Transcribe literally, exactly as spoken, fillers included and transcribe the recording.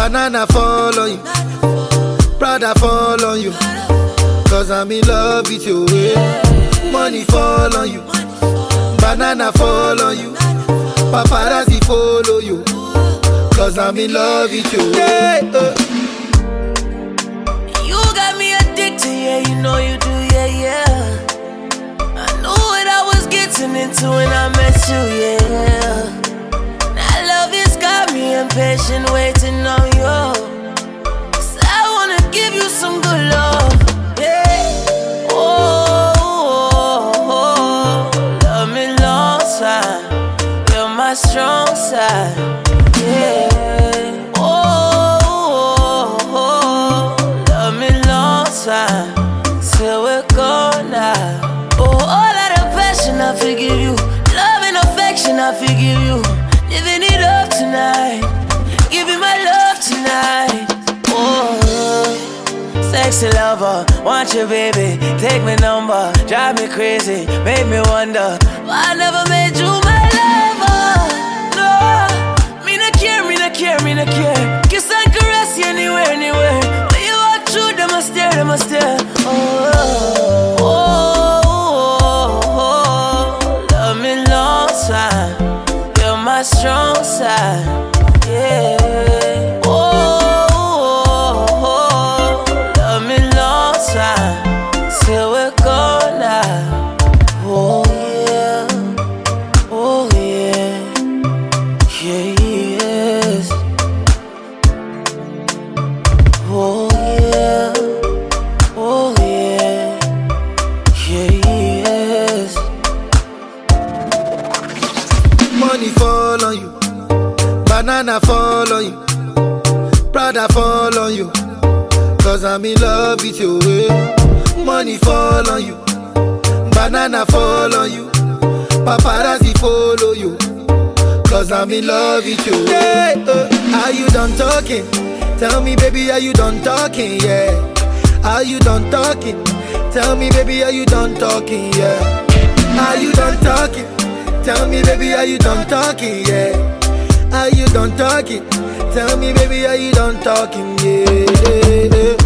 Banana fall on you, Prada fall on you, cause I'm in love with you. Yeah. Money fall on you, banana fall on you, paparazzi follow you, cause I'm in love with you. Yeah. Uh. You got me addicted, yeah, you know you do, yeah, yeah. I knew what I was getting into when I met you, yeah. Now love has got me impatient, waiting on you. Cause I wanna give you some good love, yeah. Oh, oh, oh, love me long time, you're my strong side, yeah. Oh, oh, oh, love me long time, till we're gone now. Oh, all of the passion I forgive you, love and affection I forgive you. Living it up tonight, giving my love tonight. Oh, sexy lover, want you baby, take my number, drive me crazy, make me wonder why I never made you my lover. No, me not care, me not care, me not care. Kiss and caress you anywhere, anywhere. When you walk through, them a stare, them a stare. Oh, oh, oh, oh, oh, love me long time, my strong side, yeah. Oh, oh, oh, oh, love me long time, till we're gone now. Oh yeah, oh yeah, yeah, yes. Oh yeah, oh yeah, yeah, yes. Money fall on you, banana fall on you, Prada fall on you, cause I'm in love with you. Yeah. Money fall on you, banana fall on you, paparazzi follow you, cause I'm in love with you. Yeah. Uh, are you done talking? Tell me baby, are you done talking? Yeah. Are you done talking? Tell me baby, are you done talking? Yeah. Are you done talking? Tell me baby, are you done talking? Yeah. Are you done talking? Tell me baby, are you done talking? Yeah.